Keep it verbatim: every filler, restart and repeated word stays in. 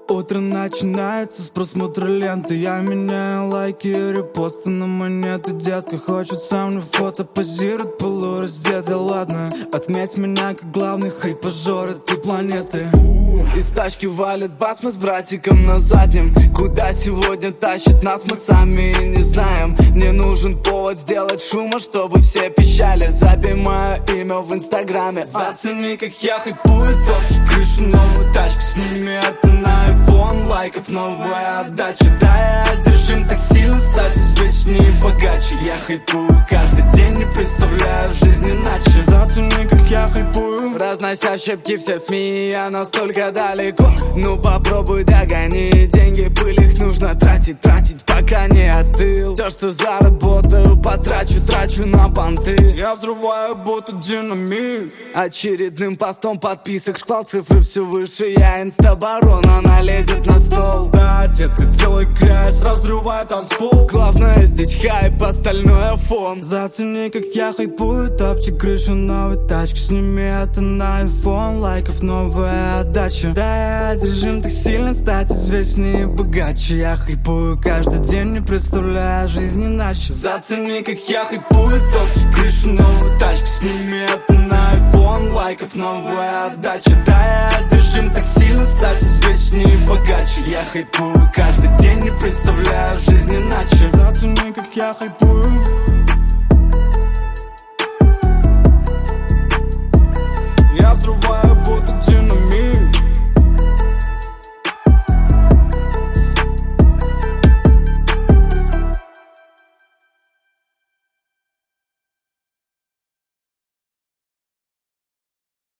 Утро начинается с просмотра ленты. Я меняю лайки и репосты на монеты. Детка хочет со мной фото, позирует полураздетый. Ладно, отметь меня как главный хайпажор этой планеты. Из тачки валит бас, мы с братиком на заднем. Куда сегодня тащит нас, мы сами и не знаем. Мне нужен повод сделать шума, чтобы все пищали. Забей мое имя в инстаграме. Зацени, как я хайпую, топчик крышу новую тачку. Сними это на iPhone, лайков новая отдача. Да, я одержим так сильно стать извечнее и богаче. Я хайпую каждый день, не представляю жизнь иначе. Зацени, как я хайпую, разнося в щепки все СМИ, я настолько далеко. Ну попробуй догони, деньги пыль, их нужно тратить, тратить, пока не остыл. Все, что заработаю, потрачу, трачу на понты. Я взрываю будто динамит. Очередным постом подписок шквал, цифры все выше. Я инстабарон, она лезет на стол. Да, детка, делай грязь, разрывай танцпол. Главное здесь хайп, остальное фон. Зацени, как я хайпую, топчик крышу новой тачки. Сними это на iPhone, лайков новая отдача. Да, я режим так сильно стать известнее и богаче. Я хайпую каждый день, не представляя жизнь иначе. Зацени, как я хайпую, топчик крышу новой тачки. Сними это на iPhone, лайков новая отдача. Да, я режим так сильно стать известнее и богаче. Я хайпую каждый